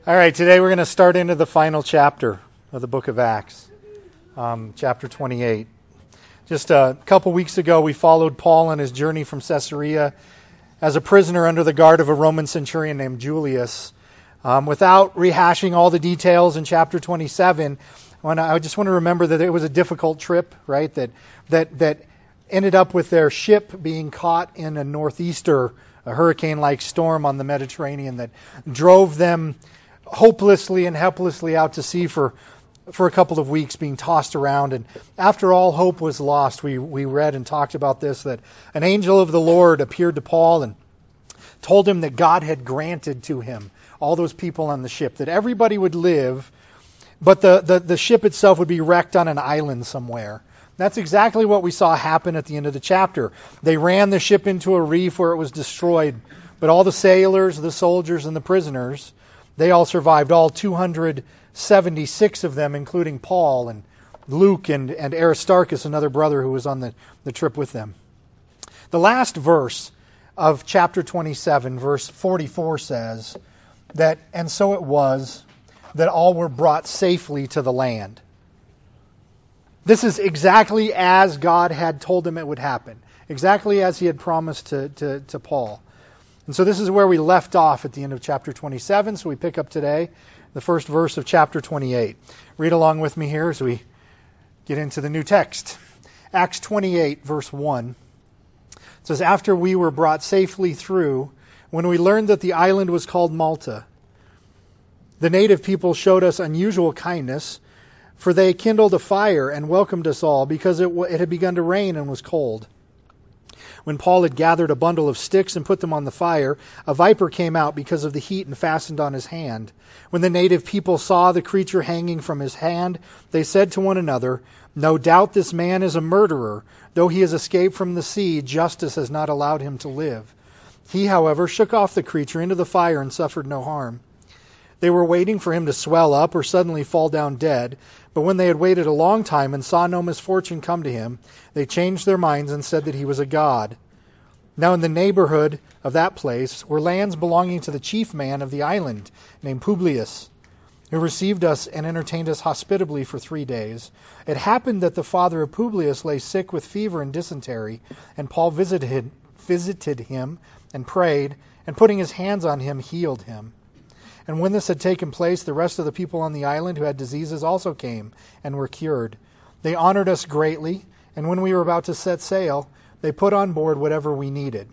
All right, today we're going to start into the final chapter of the book of Acts, chapter 28. Just a couple weeks ago, we followed Paul on his journey from Caesarea as a prisoner under the guard of a Roman centurion named Julius. Without rehashing all the details in chapter 27, I just want to remember that it was a difficult trip, right? That ended up with their ship being caught in a hurricane-like storm on the Mediterranean that drove them hopelessly and helplessly out to sea for a couple of weeks, being tossed around. And after all hope was lost, we read and talked about this, that an angel of the Lord appeared to Paul and told him that God had granted to him all those people on the ship, that everybody would live, but the ship itself would be wrecked on an island somewhere. That's exactly what we saw happen at the end of the chapter. They ran the ship into a reef where it was destroyed, but all the sailors, the soldiers, and the prisoners, they all survived, all 276 of them, including Paul and Luke and Aristarchus, another brother who was on the trip with them. The last verse of chapter 27, verse 44 says that, "And so it was that all were brought safely to the land." This is exactly as God had told them it would happen, exactly as he had promised to Paul. And so this is where we left off at the end of chapter 27. So we pick up today the first verse of chapter 28. Read along with me here as we get into the new text. Acts 28, verse 1. It says, "After we were brought safely through, when we learned that the island was called Malta, the native people showed us unusual kindness, for they kindled a fire and welcomed us all, because it had begun to rain and was cold. When Paul had gathered a bundle of sticks and put them on the fire, a viper came out because of the heat and fastened on his hand. When the native people saw the creature hanging from his hand, they said to one another, 'No doubt this man is a murderer. Though he has escaped from the sea, justice has not allowed him to live.' He, however, shook off the creature into the fire and suffered no harm. They were waiting for him to swell up or suddenly fall down dead, but when they had waited a long time and saw no misfortune come to him, they changed their minds and said that he was a god. Now in the neighborhood of that place were lands belonging to the chief man of the island, named Publius, who received us and entertained us hospitably for 3 days. It happened that the father of Publius lay sick with fever and dysentery, and Paul visited him and prayed, and putting his hands on him, healed him. And when this had taken place, the rest of the people on the island who had diseases also came and were cured. They honored us greatly, and when we were about to set sail, they put on board whatever we needed.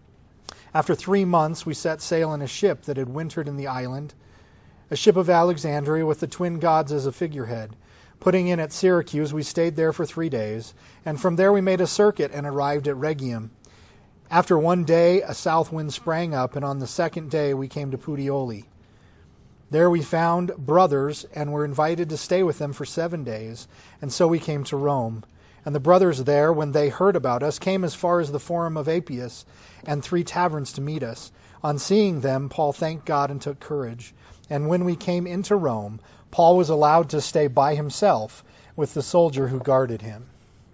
After 3 months, we set sail in a ship that had wintered in the island, a ship of Alexandria with the twin gods as a figurehead. Putting in at Syracuse, we stayed there for 3 days, and from there we made a circuit and arrived at Rhegium. After 1 day, a south wind sprang up, and on the second day we came to Puteoli. There we found brothers and were invited to stay with them for 7 days, and so we came to Rome. And the brothers there, when they heard about us, came as far as the Forum of Appius and 3 taverns to meet us. On seeing them, Paul thanked God and took courage. And when we came into Rome, Paul was allowed to stay by himself with the soldier who guarded him."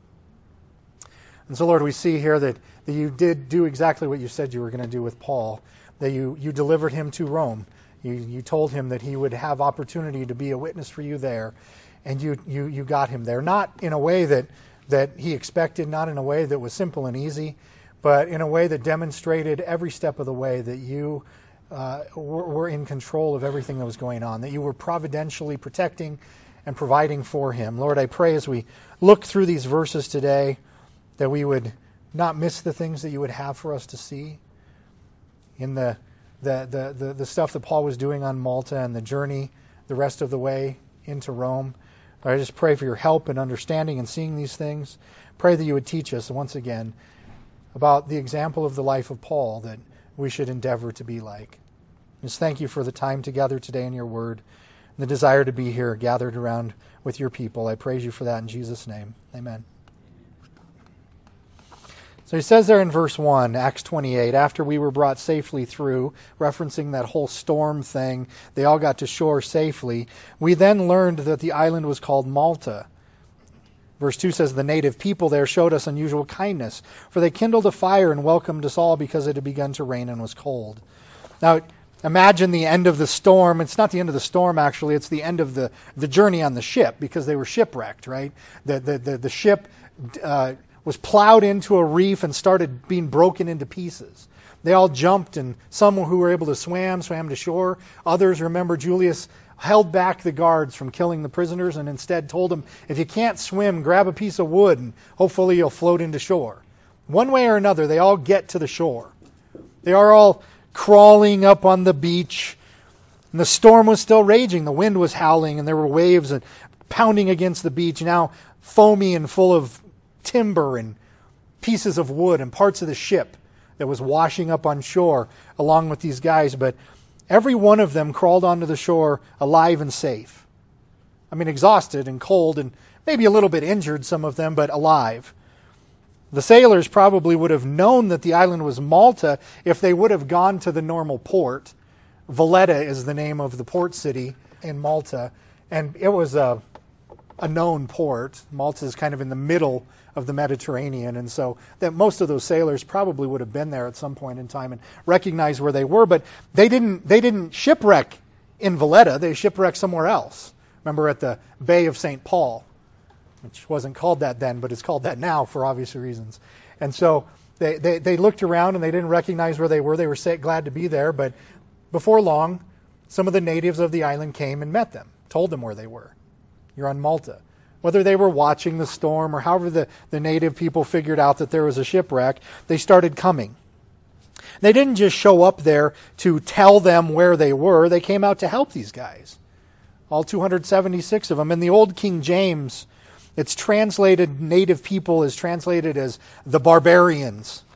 And so, Lord, we see here that you did do exactly what you said you were going to do with Paul, that you delivered him to Rome. You told him that he would have opportunity to be a witness for you there, and you got him there. Not in a way that he expected, not in a way that was simple and easy, but in a way that demonstrated every step of the way that you were in control of everything that was going on, that you were providentially protecting and providing for him. Lord, I pray as we look through these verses today that we would not miss the things that you would have for us to see in the stuff that Paul was doing on Malta and the journey the rest of the way into Rome. Lord, I just pray for your help in understanding and seeing these things. Pray that you would teach us once again about the example of the life of Paul that we should endeavor to be like. Just thank you for the time together today in your word and the desire to be here gathered around with your people. I praise you for that in Jesus' name. Amen. So he says there in verse 1, Acts 28, after we were brought safely through, referencing that whole storm thing, they all got to shore safely. We then learned that the island was called Malta. Verse 2 says, the native people there showed us unusual kindness, for they kindled a fire and welcomed us all because it had begun to rain and was cold. Now, imagine the end of the storm. It's not the end of the storm, actually. It's the end of the journey on the ship, because they were shipwrecked, right? The ship was plowed into a reef and started being broken into pieces. They all jumped, and some who were able to swam to shore. Others, remember, Julius held back the guards from killing the prisoners and instead told them, if you can't swim, grab a piece of wood and hopefully you'll float into shore. One way or another, they all get to the shore. They are all crawling up on the beach, and the storm was still raging. The wind was howling, and there were waves and pounding against the beach, now foamy and full of timber and pieces of wood and parts of the ship that was washing up on shore along with these guys. But every one of them crawled onto the shore alive and safe. I mean, exhausted and cold and maybe a little bit injured, some of them, but alive. The sailors probably would have known that the island was Malta if they would have gone to the normal port. Valletta is the name of the port city in Malta, and it was a known port. Malta is kind of in the middle of the Mediterranean, and so that most of those sailors probably would have been there at some point in time and recognized where they were. But they didn't shipwreck in Valletta. They shipwrecked somewhere else. Remember, at the Bay of St. Paul, which wasn't called that then, but it's called that now for obvious reasons. And so they looked around and they didn't recognize where they were. They were glad to be there, but before long, some of the natives of the island came and met them, told them where they were. You're on Malta. Whether they were watching the storm or however the native people figured out that there was a shipwreck, they started coming. They didn't just show up there to tell them where they were. They came out to help these guys. All 276 of them. In the old King James, it's translated, native people is translated as the barbarians.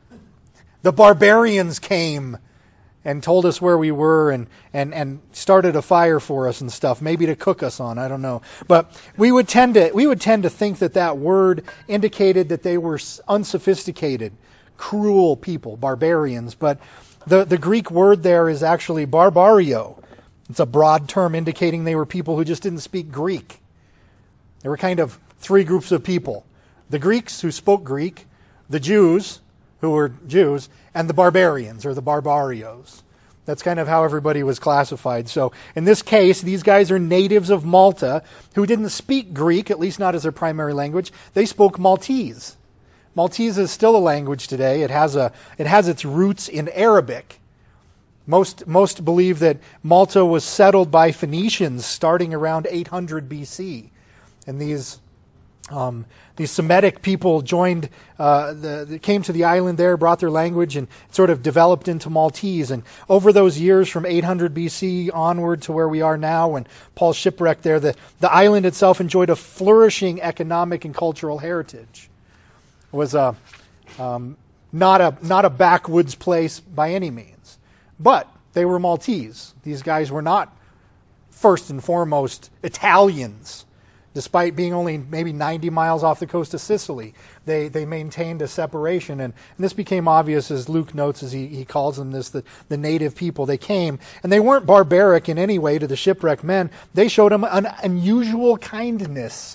The barbarians came and told us where we were and started a fire for us and stuff, maybe to cook us on, I don't know. But we would tend to think that word indicated that they were unsophisticated, cruel people, barbarians. But the Greek word there is actually barbario. It's a broad term indicating they were people who just didn't speak Greek. There were kind of three groups of people. The Greeks who spoke Greek, the Jews who were Jews, and the barbarians, or the barbarios. That's kind of how everybody was classified. So in this case, these guys are natives of Malta who didn't speak Greek, at least not as their primary language. They spoke Maltese. Maltese is still a language today. It has its roots in Arabic. Most believe that Malta was settled by Phoenicians starting around 800 BC. And these Semitic people joined, came to the island there, brought their language, and sort of developed into Maltese. And over those years, from 800 BC onward to where we are now, when Paul's shipwrecked there, the island itself enjoyed a flourishing economic and cultural heritage. It was not a backwoods place by any means, but they were Maltese. These guys were not first and foremost Italians. Despite being only maybe 90 miles off the coast of Sicily, they maintained a separation. And this became obvious, as Luke notes, as he calls them this, the native people. They came, and they weren't barbaric in any way to the shipwrecked men. They showed them an unusual kindness.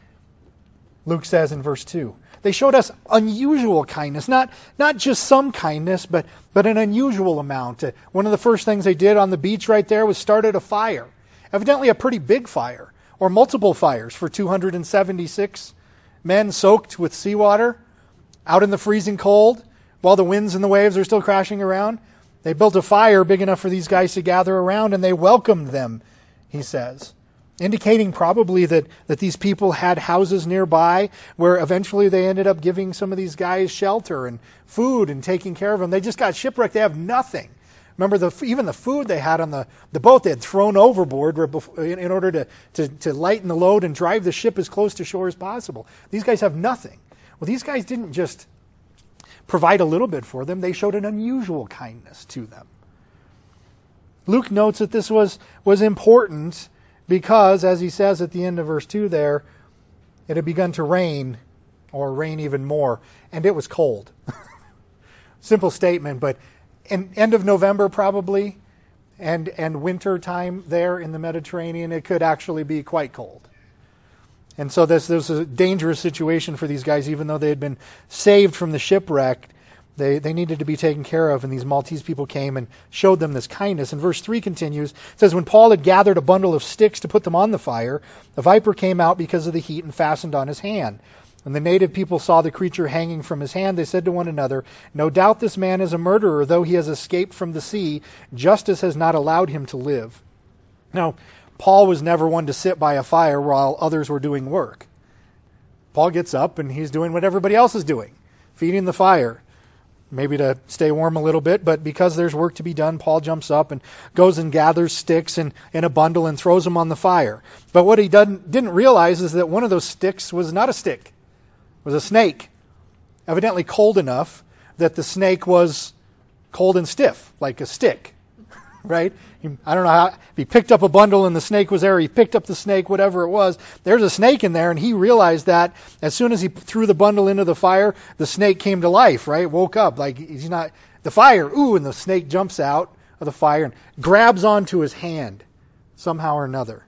Luke says in verse 2. They showed us unusual kindness, not just some kindness, but an unusual amount. One of the first things they did on the beach right there was started a fire. Evidently a pretty big fire. Or multiple fires for 276 men soaked with seawater out in the freezing cold while the winds and the waves are still crashing around. They built a fire big enough for these guys to gather around, and they welcomed them, he says, indicating probably that these people had houses nearby where eventually they ended up giving some of these guys shelter and food and taking care of them. They just got shipwrecked. They have nothing. Remember, even the food they had on the boat they had thrown overboard in order to lighten the load and drive the ship as close to shore as possible. These guys have nothing. Well, these guys didn't just provide a little bit for them. They showed an unusual kindness to them. Luke notes that this was important because, as he says at the end of verse 2 there, it had begun to rain, or rain even more, and it was cold. Simple statement, but end of November probably, and winter time there in the Mediterranean, it could actually be quite cold. And so this was a dangerous situation for these guys, even though they had been saved from the shipwreck. They needed to be taken care of, and these Maltese people came and showed them this kindness. And verse 3 continues, it says, when Paul had gathered a bundle of sticks to put them on the fire, the viper came out because of the heat and fastened on his hand. When the native people saw the creature hanging from his hand, they said to one another, no doubt this man is a murderer, though he has escaped from the sea. Justice has not allowed him to live. Now, Paul was never one to sit by a fire while others were doing work. Paul gets up and he's doing what everybody else is doing, feeding the fire. Maybe to stay warm a little bit, but because there's work to be done, Paul jumps up and goes and gathers sticks in a bundle and throws them on the fire. But what he didn't realize is that one of those sticks was not a stick. It was a snake, evidently cold enough that the snake was cold and stiff, like a stick, right? I don't know how, if he picked up a bundle and the snake was there, or he picked up the snake, whatever it was, there's a snake in there, and he realized that as soon as he threw the bundle into the fire, the snake came to life, right? Woke up, like he's not, the fire, and the snake jumps out of the fire and grabs onto his hand somehow or another.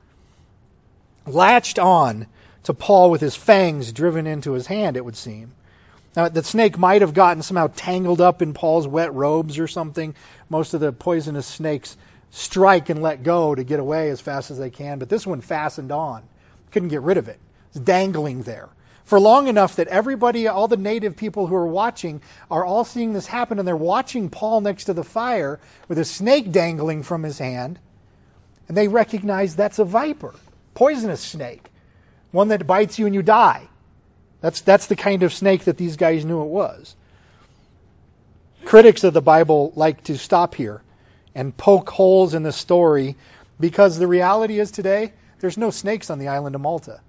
Latched on to Paul with his fangs driven into his hand, it would seem. Now, the snake might have gotten somehow tangled up in Paul's wet robes or something. Most of the poisonous snakes strike and let go to get away as fast as they can, but this one fastened on. Couldn't get rid of it. It's dangling there for long enough that everybody, all the native people who are watching, are all seeing this happen, and they're watching Paul next to the fire with a snake dangling from his hand, and they recognize that's a viper, poisonous snake, one that bites you and you die. That's the kind of snake that these guys knew it was. Critics of the Bible like to stop here and poke holes in the story because the reality is today, there's no snakes on the island of Malta.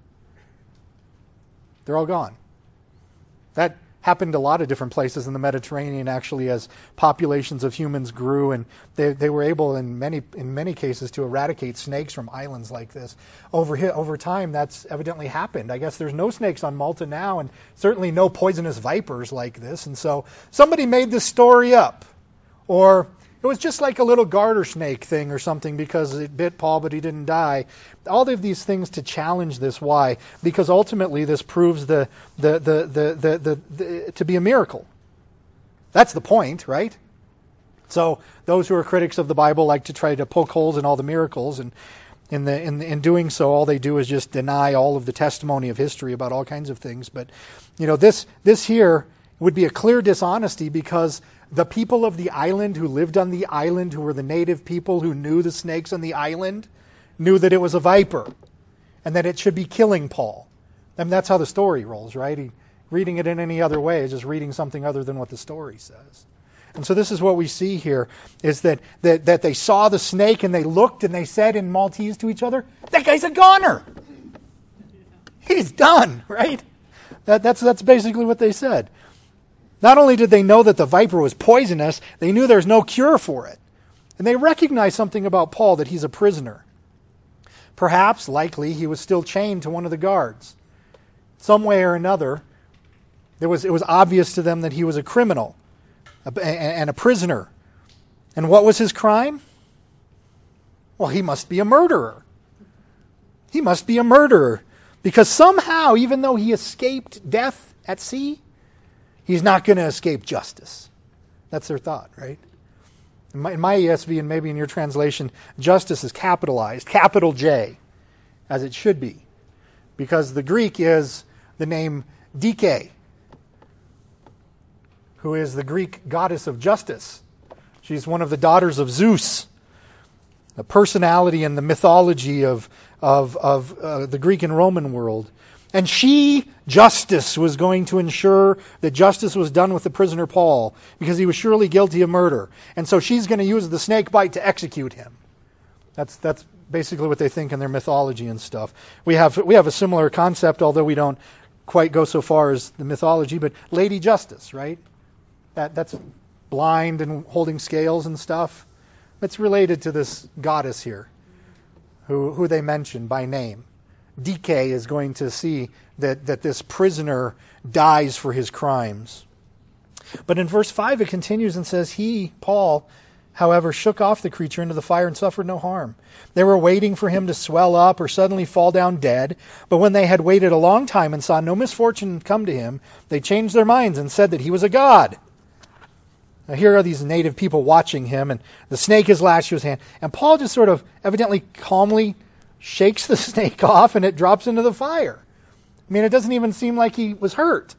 They're all gone. That happened a lot of different places in the Mediterranean, actually, as populations of humans grew, and they were able in many cases to eradicate snakes from islands like this. Over time, that's evidently happened. I guess there's no snakes on Malta now, and certainly no poisonous vipers like this. And so somebody made this story up, or it was just like a little garter snake thing or something because it bit Paul, but he didn't die. All of these things to challenge this. Why? Because ultimately this proves to be a miracle. That's the point, right? So those who are critics of the Bible like to try to poke holes in all the miracles, and in doing so, all they do is just deny all of the testimony of history about all kinds of things. But this here would be a clear dishonesty because the people of the island who lived on the island, who were the native people who knew the snakes on the island, knew that it was a viper and that it should be killing Paul. I mean, that's how the story rolls, right? Reading it in any other way is just reading something other than what the story says. And so this is what we see here, is that they saw the snake and they looked and they said in Maltese to each other, that guy's a goner. He's done, right? That's basically what they said. Not only did they know that the viper was poisonous, they knew there's no cure for it. And they recognized something about Paul, that he's a prisoner. Perhaps, likely, he was still chained to one of the guards. Some way or another, it was obvious to them that he was a criminal and a prisoner. And what was his crime? Well, he must be a murderer. He must be a murderer. Because somehow, even though he escaped death at sea, he's not going to escape justice. That's their thought, right? In my ESV, and maybe in your translation, justice is capitalized, capital J, as it should be. Because the Greek is the name Dike, who is the Greek goddess of justice. She's one of the daughters of Zeus, a personality in the mythology of the Greek and Roman world. And justice, was going to ensure that justice was done with the prisoner Paul, because he was surely guilty of murder. And so she's going to use the snake bite to execute him. That's basically what they think in their mythology and stuff. We have a similar concept, although we don't quite go so far as the mythology, but Lady Justice, right? That's blind and holding scales and stuff. It's related to this goddess here, who they mention by name. Dike is going to see that this prisoner dies for his crimes. But in verse 5 it continues and says, he, Paul, however, shook off the creature into the fire and suffered no harm. They were waiting for him to swell up or suddenly fall down dead. But when they had waited a long time and saw no misfortune come to him, they changed their minds and said that he was a god. Now, here are these native people watching him, and the snake is lashed to his hand. And Paul just sort of evidently calmly shakes the snake off, and it drops into the fire. I mean, it doesn't even seem like he was hurt.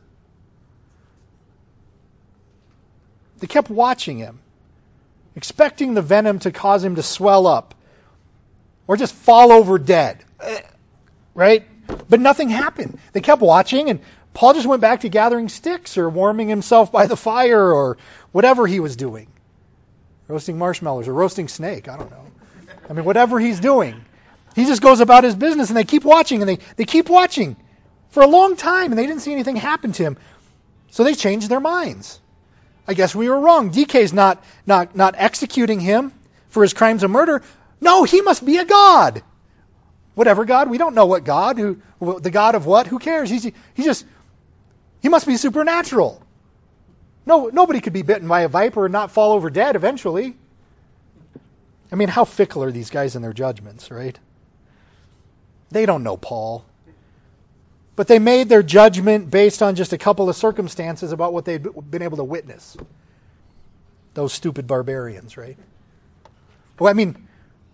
They kept watching him, expecting the venom to cause him to swell up or just fall over dead. Right? But nothing happened. They kept watching, and Paul just went back to gathering sticks or warming himself by the fire or whatever he was doing. Roasting marshmallows or roasting snake, I don't know. I mean, whatever he's doing. He just goes about his business, and they keep watching, and they keep watching for a long time, and they didn't see anything happen to him. So they changed their minds. I guess we were wrong. DK's not executing him for his crimes of murder. No, he must be a god. Whatever God, we don't know what God, the God of what, who cares? He must be supernatural. No, nobody could be bitten by a viper and not fall over dead eventually. I mean, how fickle are these guys in their judgments, right? They don't know Paul. But they made their judgment based on just a couple of circumstances about what they'd been able to witness. Those stupid barbarians, right? Well, I mean,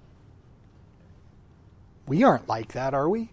we aren't like that, are we?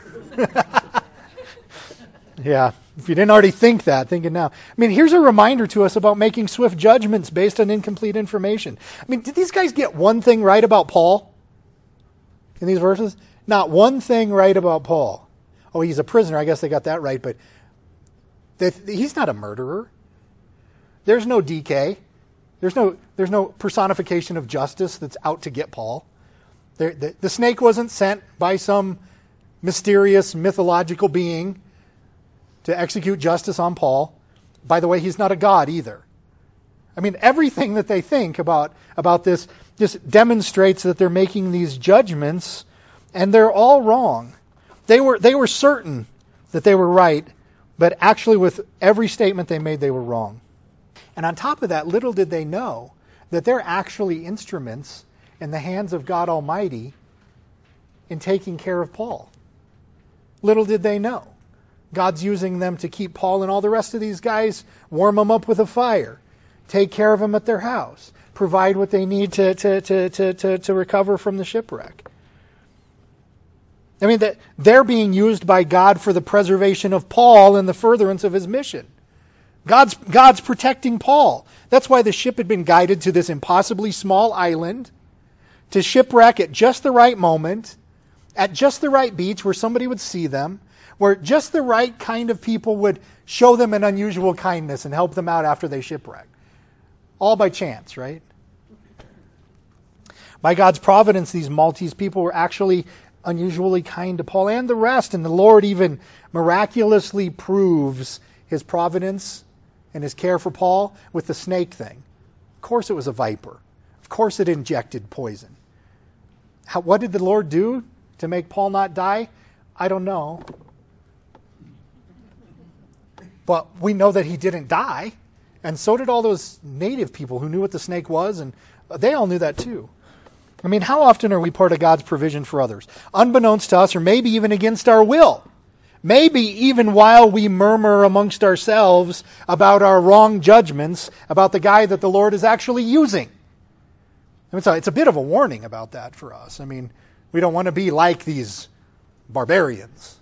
Yeah, if you didn't already think that, think it now. I mean, here's a reminder to us about making swift judgments based on incomplete information. I mean, did these guys get one thing right about Paul in these verses? Not one thing right about Paul. Oh, he's a prisoner. I guess they got that right, but he's not a murderer. There's no DK. There's no personification of justice that's out to get Paul. The snake wasn't sent by some mysterious mythological being to execute justice on Paul. By the way, he's not a god either. I mean, everything that they think about this just demonstrates that they're making these judgments, and they're all wrong. They were certain that they were right, but actually with every statement they made, they were wrong. And on top of that, little did they know that they're actually instruments in the hands of God Almighty in taking care of Paul. Little did they know. God's using them to keep Paul and all the rest of these guys, warm them up with a fire, take care of them at their house, provide what they need to recover from the shipwreck. I mean, that they're being used by God for the preservation of Paul and the furtherance of his mission. God's protecting Paul. That's why the ship had been guided to this impossibly small island to shipwreck at just the right moment, at just the right beach where somebody would see them, where just the right kind of people would show them an unusual kindness and help them out after they shipwreck. All by chance, right? By God's providence, these Maltese people were actually unusually kind to Paul and the rest, and the Lord even miraculously proves his providence and his care for Paul with the snake thing. Of course it was a viper. Of course it injected poison. What did the Lord do to make Paul not die? I don't know. But we know that he didn't die, and so did all those native people who knew what the snake was, and they all knew that too. I mean, how often are we part of God's provision for others? Unbeknownst to us, or maybe even against our will. Maybe even while we murmur amongst ourselves about our wrong judgments about the guy that the Lord is actually using. I mean, it's a bit of a warning about that for us. I mean, we don't want to be like these barbarians.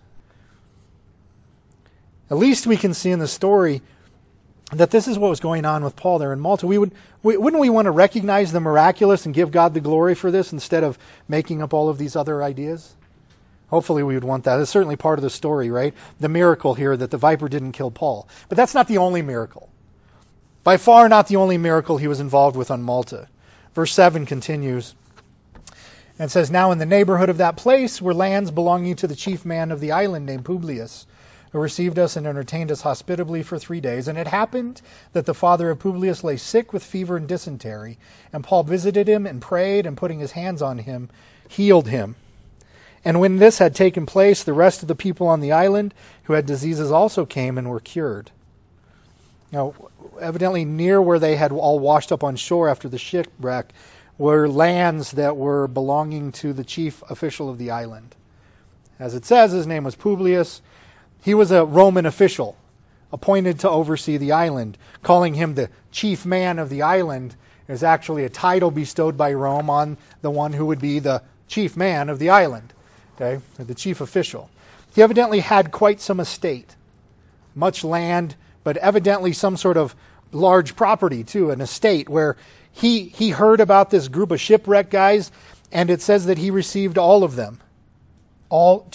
At least we can see in the story that this is what was going on with Paul there in Malta. Wouldn't we want to recognize the miraculous and give God the glory for this instead of making up all of these other ideas? Hopefully we would want that. It's certainly part of the story, right? The miracle here that the viper didn't kill Paul. But that's not the only miracle. By far not the only miracle he was involved with on Malta. Verse 7 continues and says, "Now in the neighborhood of that place were lands belonging to the chief man of the island named Publius, who received us and entertained us hospitably for 3 days. And it happened that the father of Publius lay sick with fever and dysentery. And Paul visited him and prayed, and putting his hands on him, healed him. And when this had taken place, the rest of the people on the island who had diseases also came and were cured." Now, evidently near where they had all washed up on shore after the shipwreck were lands that were belonging to the chief official of the island. As it says, his name was Publius. He was a Roman official, appointed to oversee the island. Calling him the chief man of the island is actually a title bestowed by Rome on the one who would be the chief man of the island, okay, or the chief official. He evidently had quite some estate, much land, but evidently some sort of large property too, an estate where he heard about this group of shipwreck guys, and it says that he received all of them. All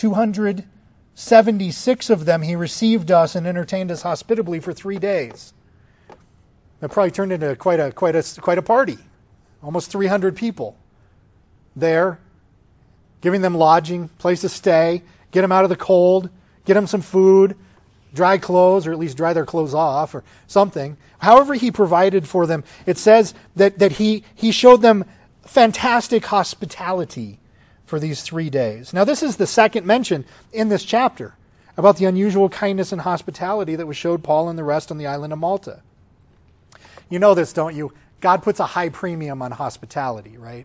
276 of them he received us and entertained us hospitably for 3 days. That probably turned into quite a party. Almost 300 people there, giving them lodging, place to stay, get them out of the cold, get them some food, dry clothes, or at least dry their clothes off or something. However he provided for them, it says that he showed them fantastic hospitality for these 3 days. Now this is the second mention in this chapter about the unusual kindness and hospitality that was showed Paul and the rest on the island of Malta. You know this, don't you? God puts a high premium on hospitality, right?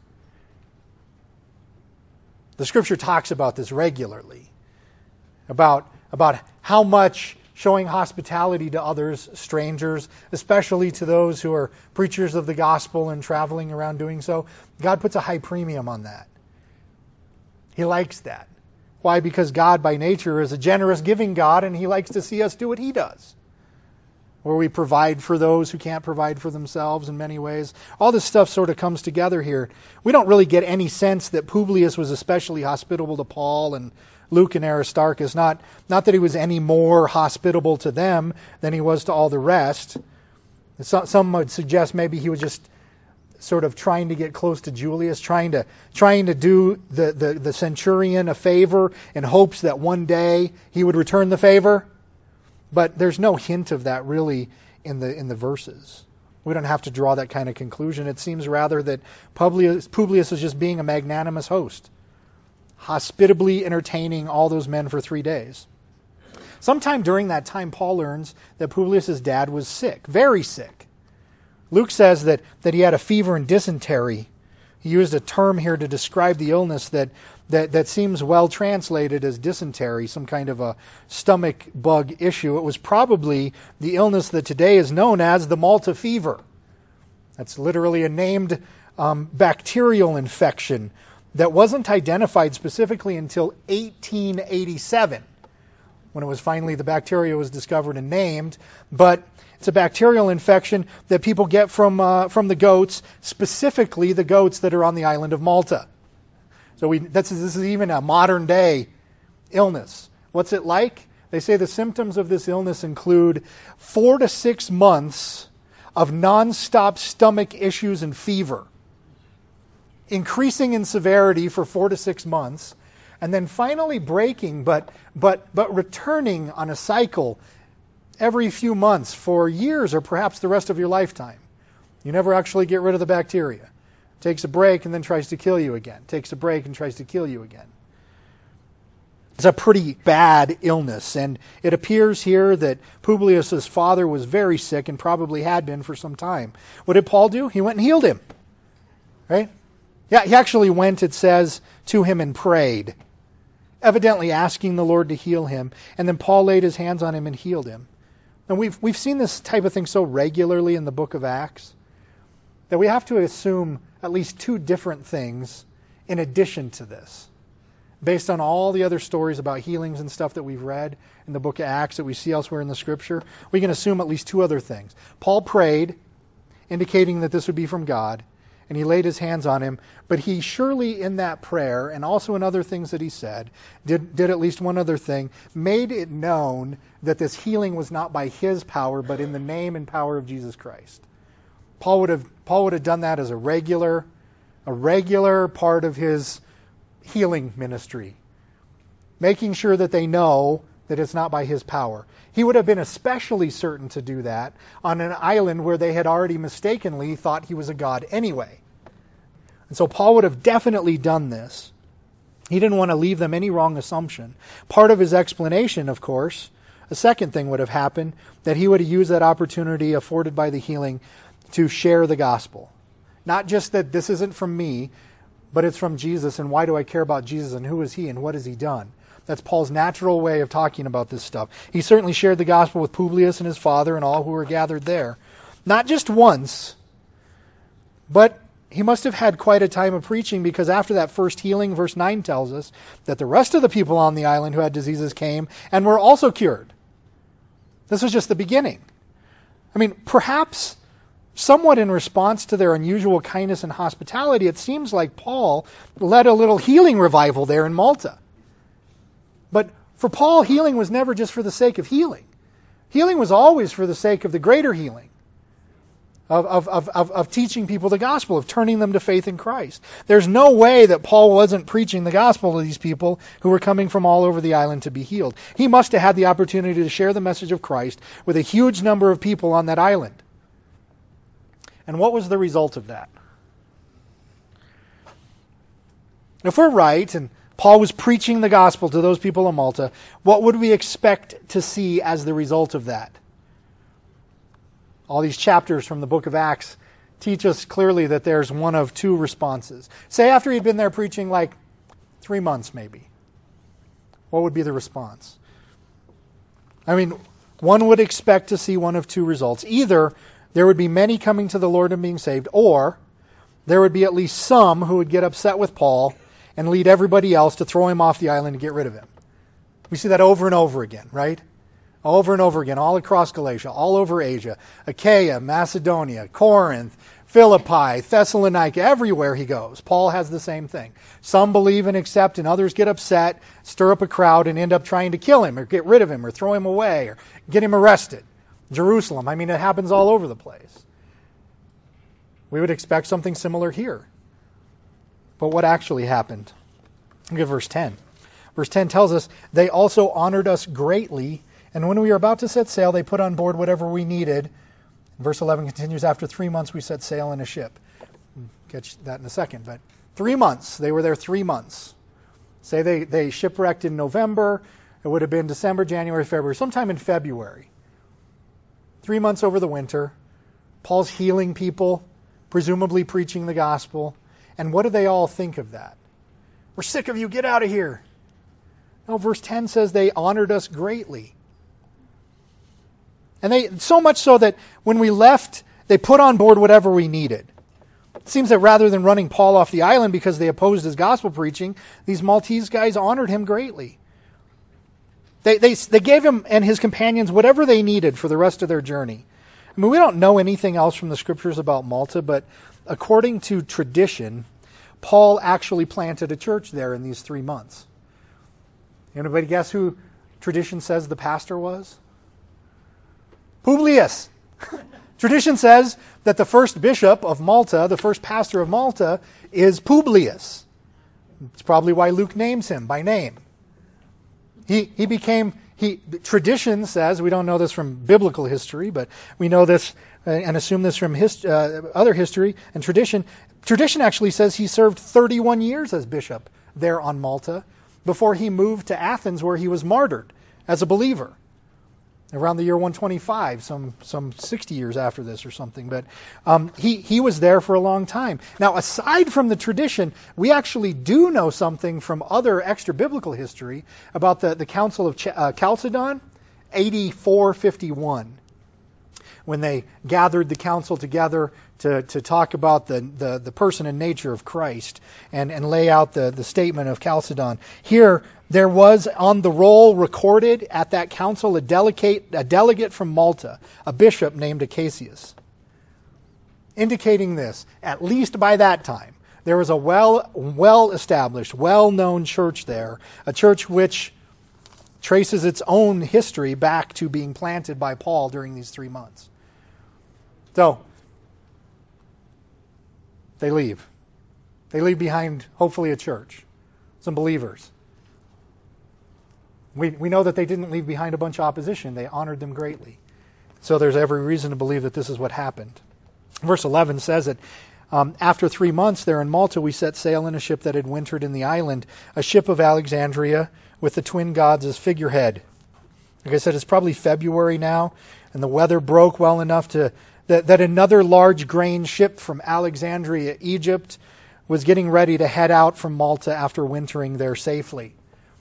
The Scripture talks about this regularly, about how much showing hospitality to others, strangers, especially to those who are preachers of the gospel and traveling around doing so. God puts a high premium on that. He likes that. Why? Because God by nature is a generous giving God, and He likes to see us do what He does. Where we provide for those who can't provide for themselves in many ways. All this stuff sort of comes together here. We don't really get any sense that Publius was especially hospitable to Paul and Luke and Aristarchus. Not that he was any more hospitable to them than he was to all the rest. Some would suggest maybe he was just sort of trying to get close to Julius, trying to do the centurion a favor in hopes that one day he would return the favor. But there's no hint of that really in the verses. We don't have to draw that kind of conclusion. It seems rather that Publius is just being a magnanimous host, hospitably entertaining all those men for 3 days. Sometime during that time, Paul learns that Publius' dad was sick, very sick. Luke says that he had a fever and dysentery. He used a term here to describe the illness that seems well translated as dysentery, some kind of a stomach bug issue. It was probably the illness that today is known as the Malta fever. That's literally a named bacterial infection that wasn't identified specifically until 1887, when it was finally the bacteria was discovered and named. But it's a bacterial infection that people get from the goats, specifically the goats that are on the island of Malta. So this is even a modern day illness. What's it like? They say the symptoms of this illness include 4 to 6 months of nonstop stomach issues and fever, increasing in severity for 4 to 6 months, and then finally breaking, but returning on a cycle every few months for years or perhaps the rest of your lifetime. You never actually get rid of the bacteria. Takes a break and then tries to kill you again. Takes a break and tries to kill you again. It's a pretty bad illness, and it appears here that Publius' father was very sick and probably had been for some time. What did Paul do? He went and healed him. Right? Yeah, he actually went, it says, to him and prayed, evidently asking the Lord to heal him, and then Paul laid his hands on him and healed him. And we've seen this type of thing so regularly in the book of Acts that we have to assume at least 2 different things in addition to this. Based on all the other stories about healings and stuff that we've read in the book of Acts that we see elsewhere in the Scripture, we can assume at least 2 other things. Paul prayed, indicating that this would be from God, and he laid his hands on him, but he surely in that prayer, and also in other things that he said, did at least one other thing, made it known that this healing was not by his power, but in the name and power of Jesus Christ. Paul would have done that as a regular part of his healing ministry, making sure that they know that it's not by his power. He would have been especially certain to do that on an island where they had already mistakenly thought he was a god anyway. And so Paul would have definitely done this. He didn't want to leave them any wrong assumption. Part of his explanation, of course, a second thing would have happened, that he would have used that opportunity afforded by the healing to share the gospel. Not just that this isn't from me, but it's from Jesus, and why do I care about Jesus, and who is he, and what has he done? That's Paul's natural way of talking about this stuff. He certainly shared the gospel with Publius and his father and all who were gathered there. Not just once, but he must have had quite a time of preaching, because after that first healing, verse 9 tells us that the rest of the people on the island who had diseases came and were also cured. This was just the beginning. I mean, perhaps somewhat in response to their unusual kindness and hospitality, it seems like Paul led a little healing revival there in Malta. But for Paul, healing was never just for the sake of healing. Healing was always for the sake of the greater healing, of teaching people the gospel, of turning them to faith in Christ. There's no way that Paul wasn't preaching the gospel to these people who were coming from all over the island to be healed. He must have had the opportunity to share the message of Christ with a huge number of people on that island. And what was the result of that? If we're right, and Paul was preaching the gospel to those people in Malta, what would we expect to see as the result of that? All these chapters from the book of Acts teach us clearly that there's one of two responses. Say after he'd been there preaching like 3 months maybe. What would be the response? I mean, one would expect to see one of two results. Either there would be many coming to the Lord and being saved, or there would be at least some who would get upset with Paul and lead everybody else to throw him off the island and get rid of him. We see that over and over again, right? Over and over again, all across Galatia, all over Asia, Achaia, Macedonia, Corinth, Philippi, Thessalonica, everywhere he goes. Paul has the same thing. Some believe and accept, and others get upset, stir up a crowd, and end up trying to kill him or get rid of him or throw him away or get him arrested. Jerusalem, I mean, it happens all over the place. We would expect something similar here. But what actually happened? Look at verse 10. Verse 10 tells us, they also honored us greatly, and when we were about to set sail, they put on board whatever we needed. Verse 11 continues, after 3 months we set sail in a ship. Catch that in a second. But 3 months, they were there 3 months. Say they shipwrecked in November, it would have been December, January, February, sometime in February. 3 months over the winter. Paul's healing people, presumably preaching the gospel. And what do they all think of that? We're sick of you, get out of here. No, verse 10 says they honored us greatly. And they, so much so that when we left, they put on board whatever we needed. It seems that rather than running Paul off the island because they opposed his gospel preaching, these Maltese guys honored him greatly. They gave him and his companions whatever they needed for the rest of their journey. I mean, we don't know anything else from the scriptures about Malta, but according to tradition, Paul actually planted a church there in these 3 months. Anybody guess who tradition says the pastor was? Publius. Tradition says that the first bishop of Malta, the first pastor of Malta, is Publius. It's probably why Luke names him by name. Tradition says, we don't know this from biblical history, but we know this and assume this from other history and tradition. Tradition actually says he served 31 years as bishop there on Malta before he moved to Athens, where he was martyred as a believer around the year 125, some 60 years after this or something. But he was there for a long time. Now, aside from the tradition, we actually do know something from other extra-biblical history about the Council of Chalcedon, AD 451, when they gathered the council together to talk about the person and nature of Christ and lay out the statement of Chalcedon. Here, there was on the roll recorded at that council a delegate from Malta, a bishop named Acacius, indicating this, at least by that time, there was a well-established, well-known church there, a church which traces its own history back to being planted by Paul during these 3 months. So, they leave. They leave behind, hopefully, a church, some believers. We know that they didn't leave behind a bunch of opposition. They honored them greatly. So there's every reason to believe that this is what happened. Verse 11 says that after 3 months there in Malta, we set sail in a ship that had wintered in the island, a ship of Alexandria with the twin gods as figurehead. Like I said, it's probably February now, and the weather broke well enough that another large grain ship from Alexandria, Egypt, was getting ready to head out from Malta after wintering there safely.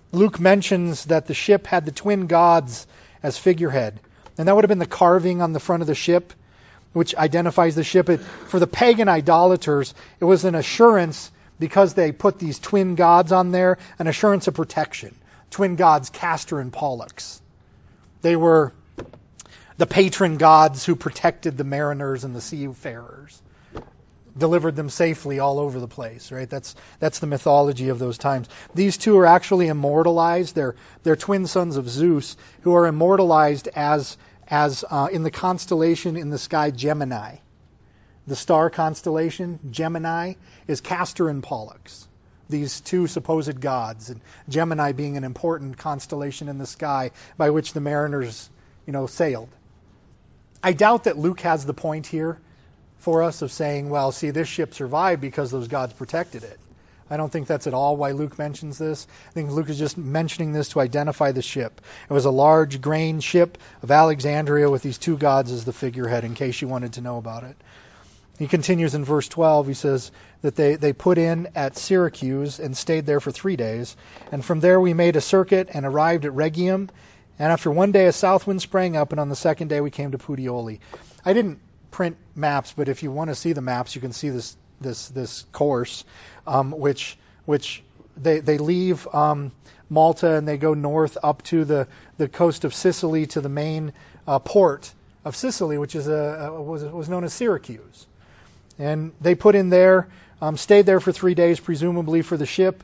Luke mentions that the ship had the twin gods as figurehead. And that would have been the carving on the front of the ship, which identifies the ship. For the pagan idolaters, it was an assurance, because they put these twin gods on there, an assurance of protection. Twin gods, Castor and Pollux. They were the patron gods who protected the mariners and the seafarers, delivered them safely all over the place, right? That's the mythology of those times. These two are actually immortalized. They're twin sons of Zeus, who are immortalized as in the constellation in the sky Gemini. The star constellation, Gemini, is Castor and Pollux, these two supposed gods, and Gemini being an important constellation in the sky by which the mariners, sailed. I doubt that Luke has the point here for us of saying, well, see, this ship survived because those gods protected it. I don't think that's at all why Luke mentions this. I think Luke is just mentioning this to identify the ship. It was a large grain ship of Alexandria with these two gods as the figurehead, in case you wanted to know about it. He continues in verse 12. He says that they put in at Syracuse and stayed there for 3 days. And from there we made a circuit and arrived at Rhegium. And after 1 day a south wind sprang up, and on the second day we came to Puteoli. I didn't print maps, but if you want to see the maps, you can see this course, which they leave Malta and they go north up to the coast of Sicily to the main port of Sicily, which is was known as Syracuse. And they put in there, stayed there for 3 days, presumably for the ship,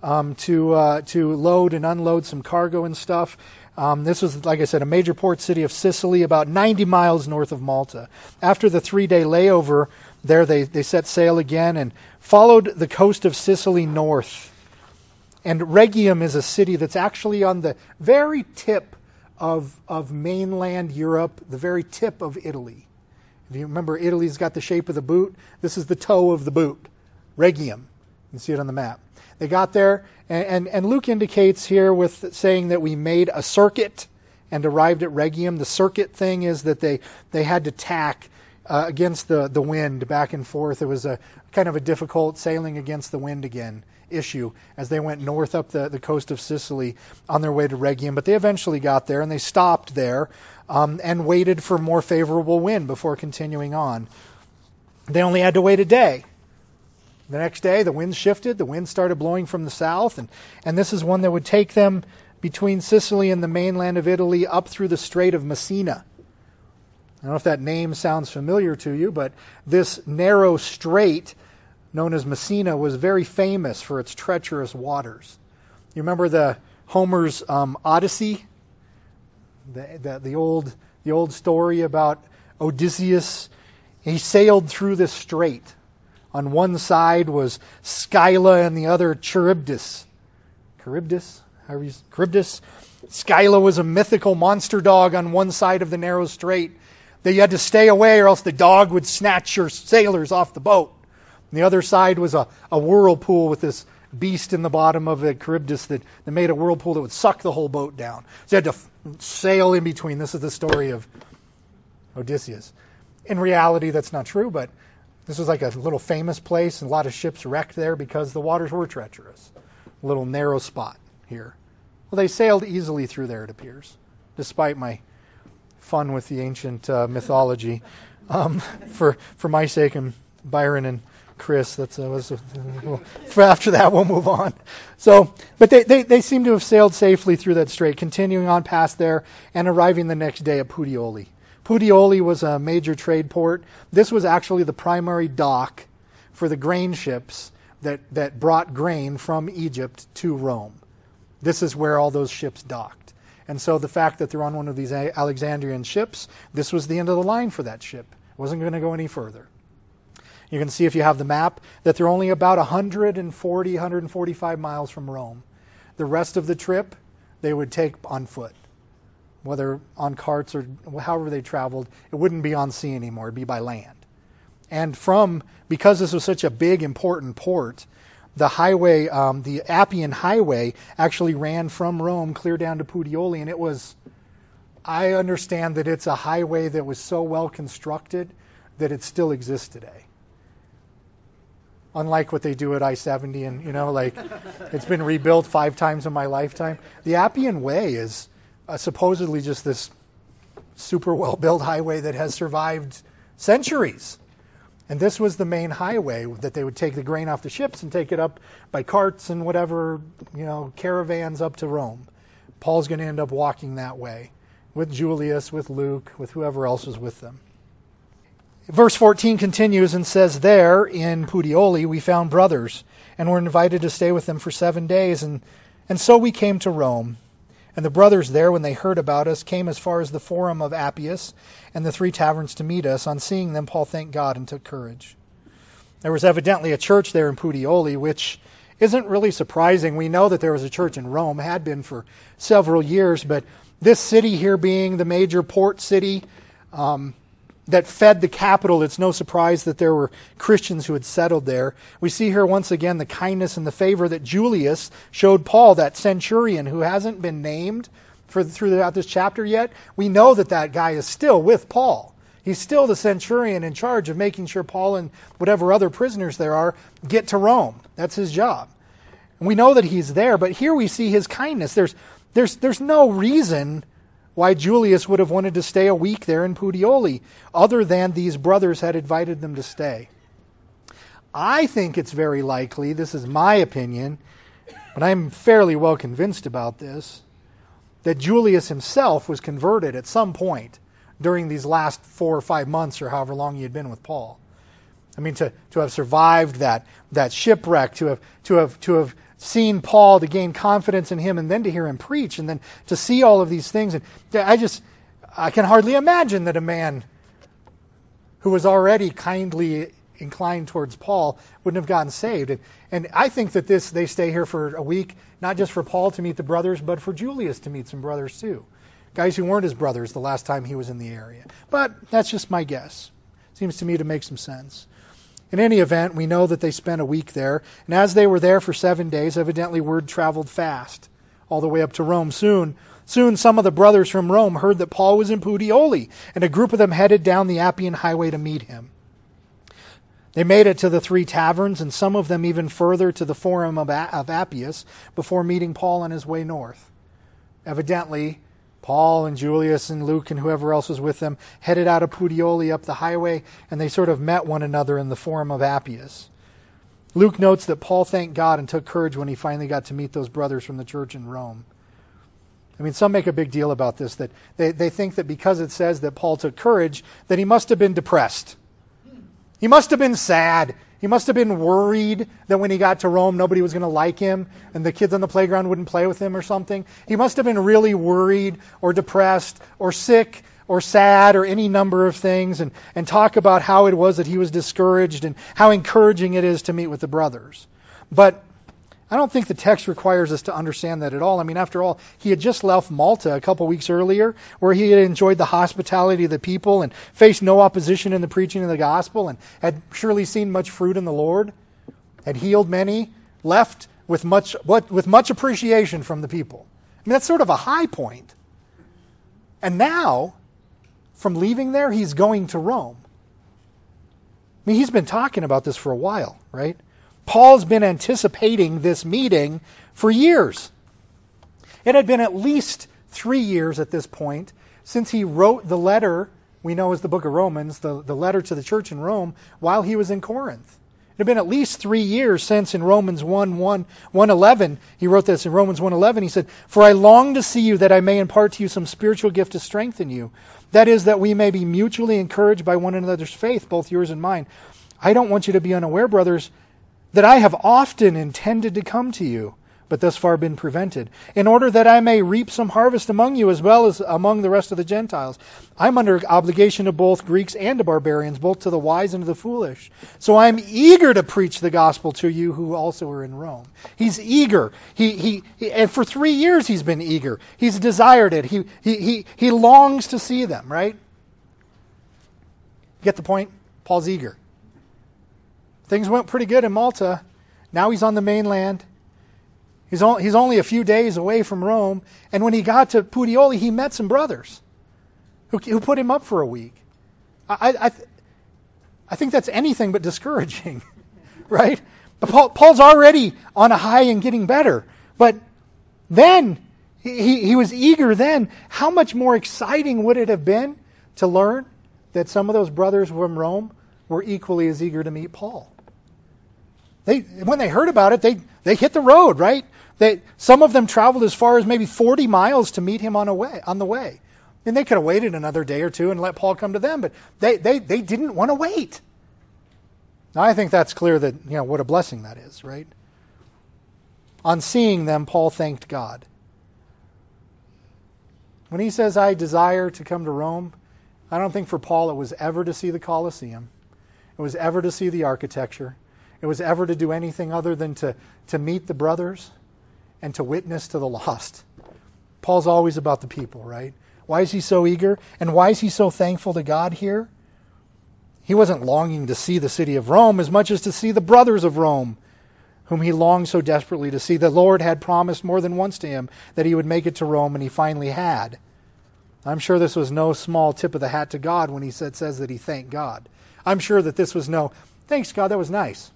to load and unload some cargo and stuff. This was, like I said, a major port city of Sicily, about 90 miles north of Malta. After the 3-day layover there, they set sail again and followed the coast of Sicily north. And Rhegium is a city that's actually on the very tip of mainland Europe, the very tip of Italy. If you remember, Italy's got the shape of the boot. This is the toe of the boot, Rhegium. You can see it on the map. They got there, and Luke indicates here with saying that we made a circuit and arrived at Rhegium. The circuit thing is that they had to tack against the wind back and forth. It was a kind of a difficult sailing against the wind again issue as they went north up the coast of Sicily on their way to Rhegium. But they eventually got there, and they stopped there and waited for more favorable wind before continuing on. They only had to wait a day. The next day, the wind shifted. The wind started blowing from the south, and this is one that would take them between Sicily and the mainland of Italy up through the Strait of Messina. I don't know if that name sounds familiar to you, but this narrow strait known as Messina was very famous for its treacherous waters. You remember the Homer's Odyssey? The old story about Odysseus. He sailed through this strait. On one side was Scylla and the other Charybdis. Charybdis? Scylla was a mythical monster dog on one side of the narrow strait. You had to stay away or else the dog would snatch your sailors off the boat. And the other side was a whirlpool with this beast in the bottom of the Charybdis that made a whirlpool that would suck the whole boat down. So you had to sail in between. This is the story of Odysseus. In reality, that's not true, but this was like a little famous place, and a lot of ships wrecked there because the waters were treacherous. A little narrow spot here. Well, they sailed easily through there, it appears, despite my fun with the ancient mythology. For my sake and Byron and Chris, for after that we'll move on. So, but they seem to have sailed safely through that strait, continuing on past there and arriving the next day at Puteoli. Puteoli was a major trade port. This was actually the primary dock for the grain ships that brought grain from Egypt to Rome. This is where all those ships docked. And so the fact that they're on one of these Alexandrian ships, this was the end of the line for that ship. It wasn't going to go any further. You can see if you have the map that they're only about 145 miles from Rome. The rest of the trip they would take on foot. Whether on carts or however they traveled, it wouldn't be on sea anymore. It'd be by land. And because this was such a big, important port, the highway, the Appian Highway, actually ran from Rome clear down to Puteoli, and I understand that it's a highway that was so well constructed that it still exists today. unlike what they do at I-70, and it's been rebuilt 5 times in my lifetime. The Appian Way is supposedly just this super well-built highway that has survived centuries. And this was the main highway that they would take the grain off the ships and take it up by carts and whatever, caravans up to Rome. Paul's going to end up walking that way with Julius, with Luke, with whoever else was with them. Verse 14 continues and says, there in Puteoli we found brothers and were invited to stay with them for 7 days. And so we came to Rome. And the brothers there, when they heard about us, came as far as the Forum of Appius and the 3 taverns to meet us. On seeing them, Paul thanked God and took courage. There was evidently a church there in Puteoli, which isn't really surprising. We know that there was a church in Rome, had been for several years, but this city here being the major port city that fed the capital, it's no surprise that there were Christians who had settled there. We see here once again the kindness and the favor that Julius showed Paul, that centurion who hasn't been named throughout this chapter yet. We know that guy is still with Paul. He's still the centurion in charge of making sure Paul and whatever other prisoners there are get to Rome. That's his job. And we know that he's there, but here we see his kindness. There's no reason why Julius would have wanted to stay a week there in Puteoli, other than these brothers had invited them to stay. I think it's very likely, this is my opinion, but I'm fairly well convinced about this, that Julius himself was converted at some point during these last 4 or 5 months or however long he had been with Paul. I mean, to have survived that shipwreck, to have seen Paul, to gain confidence in him, and then to hear him preach, and then to see all of these things. And I can hardly imagine that a man who was already kindly inclined towards Paul wouldn't have gotten saved. And I think that they stay here for a week, not just for Paul to meet the brothers, but for Julius to meet some brothers too. Guys who weren't his brothers the last time he was in the area. But that's just my guess. Seems to me to make some sense. In any event, we know that they spent a week there, and as they were there for 7 days, evidently word traveled fast, all the way up to Rome. Soon some of the brothers from Rome heard that Paul was in Puteoli, and a group of them headed down the Appian Highway to meet him. They made it to the 3 taverns, and some of them even further to the Forum of Appius, before meeting Paul on his way north. Evidently, Paul and Julius and Luke and whoever else was with them headed out of Puteoli up the highway, and they sort of met one another in the Forum of Appius. Luke notes that Paul thanked God and took courage when he finally got to meet those brothers from the church in Rome. I mean, some make a big deal about this, that they think that because it says that Paul took courage, that he must have been depressed. He must have been sad. He must have been worried that when he got to Rome, nobody was going to like him and the kids on the playground wouldn't play with him or something. He must have been really worried or depressed or sick or sad or any number of things, and talk about how it was that he was discouraged and how encouraging it is to meet with the brothers. But I don't think the text requires us to understand that at all. I mean, after all, he had just left Malta a couple weeks earlier, where he had enjoyed the hospitality of the people and faced no opposition in the preaching of the gospel, and had surely seen much fruit in the Lord, had healed many, left with much appreciation from the people. I mean, that's sort of a high point. And now, from leaving there, he's going to Rome. I mean, he's been talking about this for a while, right? Paul's been anticipating this meeting for years. It had been at least 3 years at this point since he wrote the letter we know as the book of Romans, the letter to the church in Rome, while he was in Corinth. It had been at least 3 years since in Romans 1:11, he wrote this in Romans 1:11, he said, "For I long to see you that I may impart to you some spiritual gift to strengthen you. That is, that we may be mutually encouraged by one another's faith, both yours and mine. I don't want you to be unaware, brothers, that I have often intended to come to you, but thus far been prevented, in order that I may reap some harvest among you as well as among the rest of the Gentiles. I'm under obligation to both Greeks and to barbarians, both to the wise and to the foolish. So I'm eager to preach the gospel to you who also are in Rome." He's eager. And for 3 years he's been eager. He's desired it. He longs to see them, right? Get the point? Paul's eager. Things went pretty good in Malta. Now he's on the mainland. He's only a few days away from Rome. And when he got to Puteoli, he met some brothers who put him up for a week. I think that's anything but discouraging right? But Paul's already on a high and getting better. But then, he was eager then. How much more exciting would it have been to learn that some of those brothers from Rome were equally as eager to meet Paul? When they heard about it, they hit the road, right? Some of them traveled as far as maybe 40 miles to meet him on the way. And they could have waited another day or two and let Paul come to them, but they didn't want to wait. Now, I think that's clear that, what a blessing that is, right? On seeing them, Paul thanked God. When he says, I desire to come to Rome, I don't think for Paul it was ever to see the Colosseum. It was ever to see the architecture. It was ever to do anything other than to meet the brothers and to witness to the lost. Paul's always about the people, right? Why is he so eager? And why is he so thankful to God here? He wasn't longing to see the city of Rome as much as to see the brothers of Rome, whom he longed so desperately to see. The Lord had promised more than once to him that he would make it to Rome, and he finally had. I'm sure this was no small tip of the hat to God when he says that he thanked God. I'm sure that this was no, thanks God, that was nice.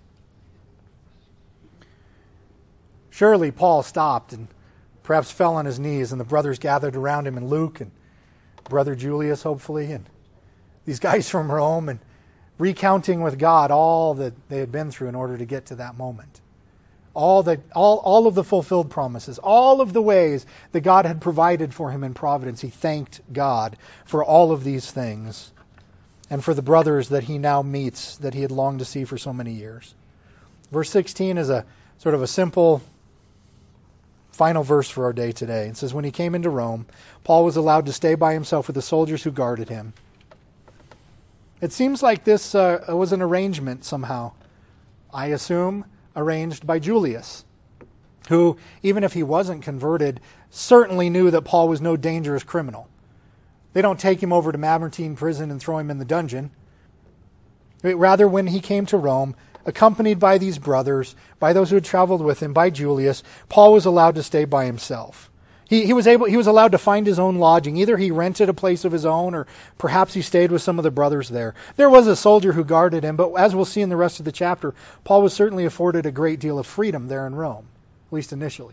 Surely Paul stopped and perhaps fell on his knees, and the brothers gathered around him, and Luke and brother Julius, hopefully, and these guys from Rome, and recounting with God all that they had been through in order to get to that moment. All of the fulfilled promises, all of the ways that God had provided for him in providence. He thanked God for all of these things and for the brothers that he now meets that he had longed to see for so many years. Verse 16 is a sort of a simple final verse for our day today. It says, when he came into Rome, Paul was allowed to stay by himself with the soldiers who guarded him. It seems like this was an arrangement somehow. I assume arranged by Julius, who, even if he wasn't converted, certainly knew that Paul was no dangerous criminal. They don't take him over to Mamertine prison and throw him in the dungeon. Rather, when he came to Rome, accompanied by these brothers, by those who had traveled with him, by Julius, Paul was allowed to stay by himself. He was allowed to find his own lodging. Either he rented a place of his own, or perhaps he stayed with some of the brothers there. There was a soldier who guarded him, but as we'll see in the rest of the chapter, Paul was certainly afforded a great deal of freedom there in Rome, at least initially.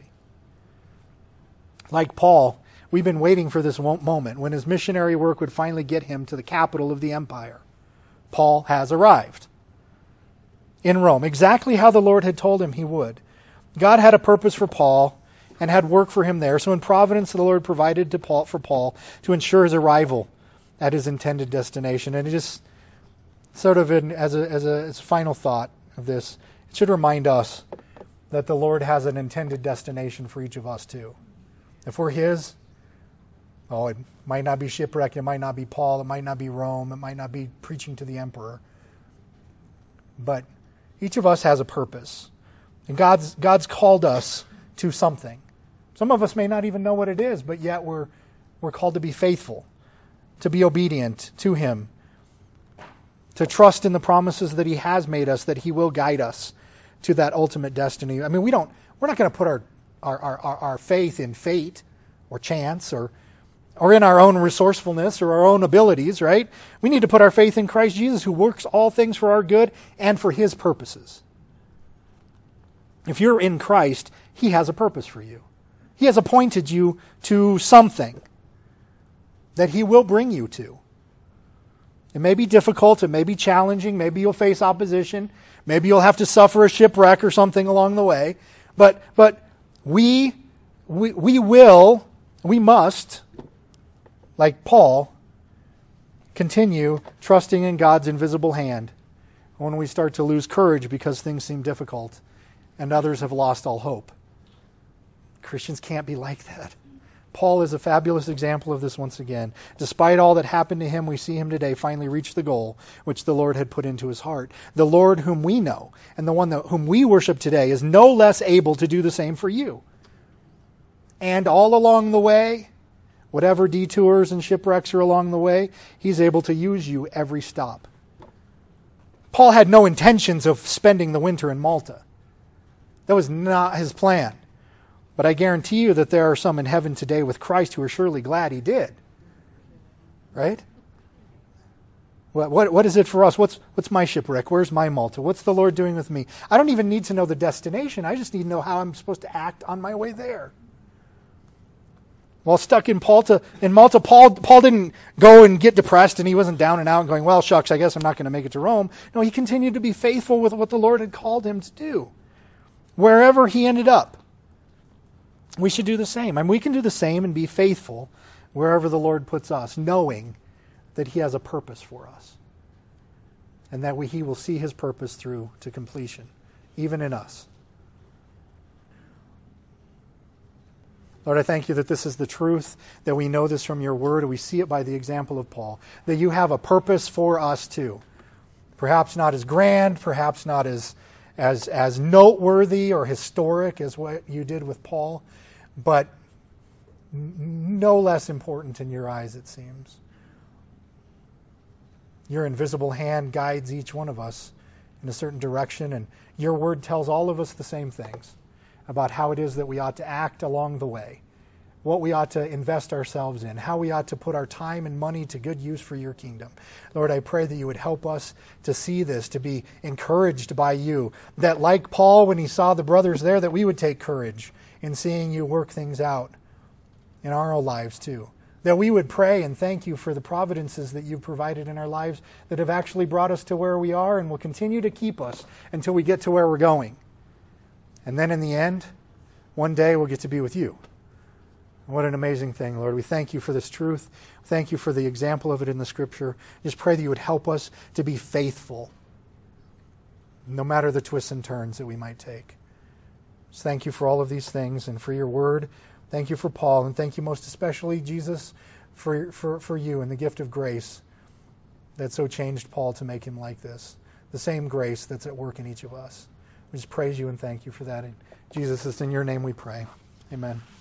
Like Paul, we've been waiting for this moment when his missionary work would finally get him to the capital of the empire. Paul has arrived in Rome, exactly how the Lord had told him he would. God had a purpose for Paul and had work for him there. So in providence, the Lord provided for Paul to ensure his arrival at his intended destination. And it just sort of as a final thought of this, it should remind us that the Lord has an intended destination for each of us too. If we're his, it might not be shipwreck, it might not be Paul, it might not be Rome, it might not be preaching to the emperor. But each of us has a purpose. And God's called us to something. Some of us may not even know what it is, but yet we're called to be faithful, to be obedient to him, to trust in the promises that he has made us, that he will guide us to that ultimate destiny. I mean, we're not going to put our faith in fate or chance or in our own resourcefulness or our own abilities, right? We need to put our faith in Christ Jesus, who works all things for our good and for his purposes. If you're in Christ, he has a purpose for you. He has appointed you to something that he will bring you to. It may be difficult, it may be challenging, maybe you'll face opposition, maybe you'll have to suffer a shipwreck or something along the way, but we must, like Paul, continue trusting in God's invisible hand when we start to lose courage because things seem difficult and others have lost all hope. Christians can't be like that. Paul is a fabulous example of this once again. Despite all that happened to him, we see him today finally reach the goal which the Lord had put into his heart. The Lord whom we know and the one whom we worship today is no less able to do the same for you. And all along the way, whatever detours and shipwrecks are along the way, he's able to use you every stop. Paul had no intentions of spending the winter in Malta. That was not his plan. But I guarantee you that there are some in heaven today with Christ who are surely glad he did. Right? What is it for us? What's my shipwreck? Where's my Malta? What's the Lord doing with me? I don't even need to know the destination. I just need to know how I'm supposed to act on my way there. While stuck in Malta, Paul didn't go and get depressed, and he wasn't down and out and going, well, shucks, I guess I'm not going to make it to Rome. No, he continued to be faithful with what the Lord had called him to do. Wherever he ended up, we should do the same. We can do the same and be faithful wherever the Lord puts us, knowing that he has a purpose for us, and that he will see his purpose through to completion, even in us. Lord, I thank you that this is the truth, that we know this from your word, and we see it by the example of Paul, that you have a purpose for us too. Perhaps not as grand, perhaps not as noteworthy or historic as what you did with Paul, but no less important in your eyes, it seems. Your invisible hand guides each one of us in a certain direction, and your word tells all of us the same things about how it is that we ought to act along the way, what we ought to invest ourselves in, how we ought to put our time and money to good use for your kingdom. Lord, I pray that you would help us to see this, to be encouraged by you, that like Paul when he saw the brothers there, that we would take courage in seeing you work things out in our own lives too. That we would pray and thank you for the providences that you've provided in our lives that have actually brought us to where we are and will continue to keep us until we get to where we're going. And then in the end, one day we'll get to be with you. What an amazing thing, Lord. We thank you for this truth. Thank you for the example of it in the Scripture. Just pray that you would help us to be faithful, no matter the twists and turns that we might take. Just thank you for all of these things and for your word. Thank you for Paul, and thank you most especially, Jesus, for you and the gift of grace that so changed Paul to make him like this. The same grace that's at work in each of us. We just praise you and thank you for that. Jesus, it's in your name we pray. Amen.